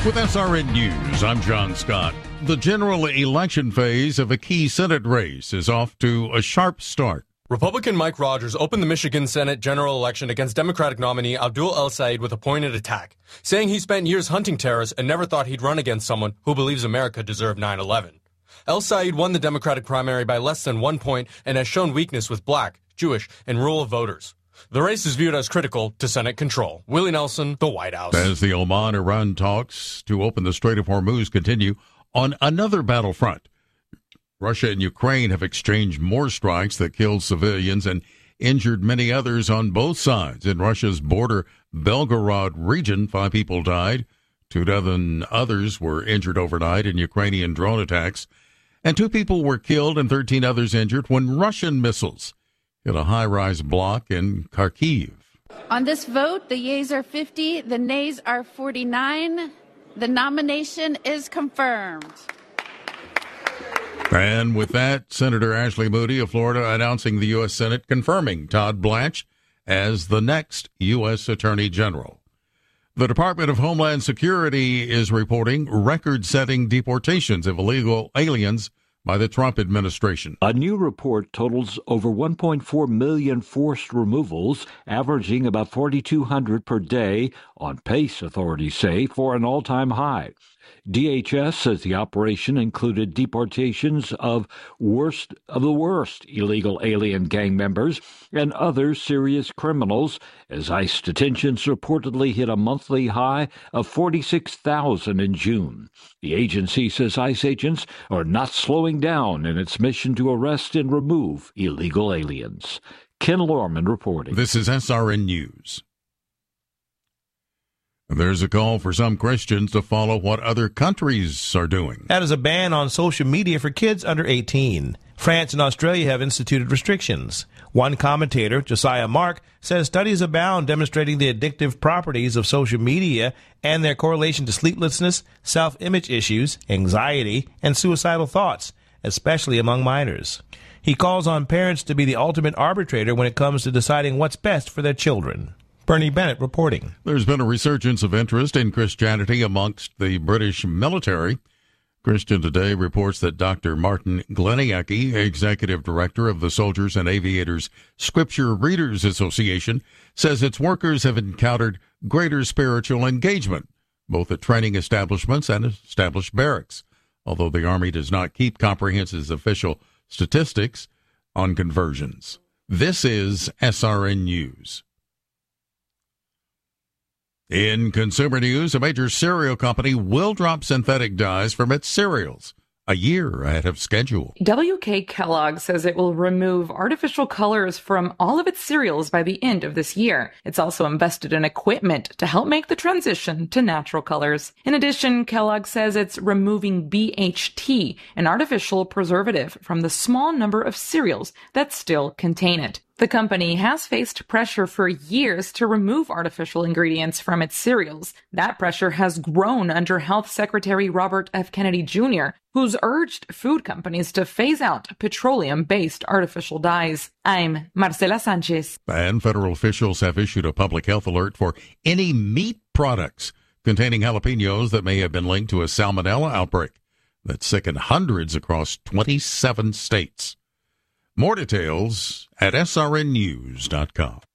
With SRN News, I'm John Scott. The general election phase of a key Senate race is off to a sharp start. Republican Mike Rogers opened the Michigan Senate general election against Democratic nominee Abdul El-Sayed with a pointed attack, saying he spent years hunting terrorists and never thought he'd run against someone who believes America deserved 9/11. El-Sayed won the Democratic primary by less than 1 point and has shown weakness with black, Jewish, and rural voters. The race is viewed as critical to Senate control. Willie Nelson, the White House. As the Oman-Iran talks to open the Strait of Hormuz continue, on another battlefront, Russia and Ukraine have exchanged more strikes that killed civilians and injured many others on both sides. In Russia's border Belgorod region, 5 people died. 2 dozen others were injured overnight in Ukrainian drone attacks. And 2 people were killed and 13 others injured when Russian missiles hit a high-rise block in Kharkiv. On this vote, the yeas are 50, the nays are 49. The nomination is confirmed. And with that, Senator Ashley Moody of Florida announcing the U.S. Senate confirming Todd Blanche as the next U.S. Attorney General. The Department of Homeland Security is reporting record-setting deportations of illegal aliens by the Trump administration. A new report totals over 1.4 million forced removals, averaging about 4,200 per day, on pace, authorities say, for an all-time high. DHS says the operation included deportations of the worst illegal alien gang members and other serious criminals, as ICE detentions reportedly hit a monthly high of 46,000 in June. The agency says ICE agents are not slowing down in its mission to arrest and remove illegal aliens. Ken Lorman reporting. This is SRN News. There's a call for some Christians to follow what other countries are doing. That is a ban on social media for kids under 18. France and Australia have instituted restrictions. One commentator, Josiah Mark, says studies abound demonstrating the addictive properties of social media and their correlation to sleeplessness, self-image issues, anxiety, and suicidal thoughts, especially among minors. He calls on parents to be the ultimate arbitrator when it comes to deciding what's best for their children. Bernie Bennett reporting. There's been a resurgence of interest in Christianity amongst the British military. Christian Today reports that Dr. Martin Gleniacki, executive director of the Soldiers and Aviators Scripture Readers Association, says its workers have encountered greater spiritual engagement, both at training establishments and established barracks, although the Army does not keep comprehensive official statistics on conversions. This is SRN News. In consumer news, a major cereal company will drop synthetic dyes from its cereals a year ahead of schedule. WK Kellogg says it will remove artificial colors from all of its cereals by the end of this year. It's also invested in equipment to help make the transition to natural colors. In addition, Kellogg says it's removing BHT, an artificial preservative, from the small number of cereals that still contain it. The company has faced pressure for years to remove artificial ingredients from its cereals. That pressure has grown under Health Secretary Robert F. Kennedy Jr., who's urged food companies to phase out petroleum-based artificial dyes. I'm Marcela Sanchez. And federal officials have issued a public health alert for any meat products containing jalapenos that may have been linked to a salmonella outbreak that sickened hundreds across 27 states. More details at srnnews.com.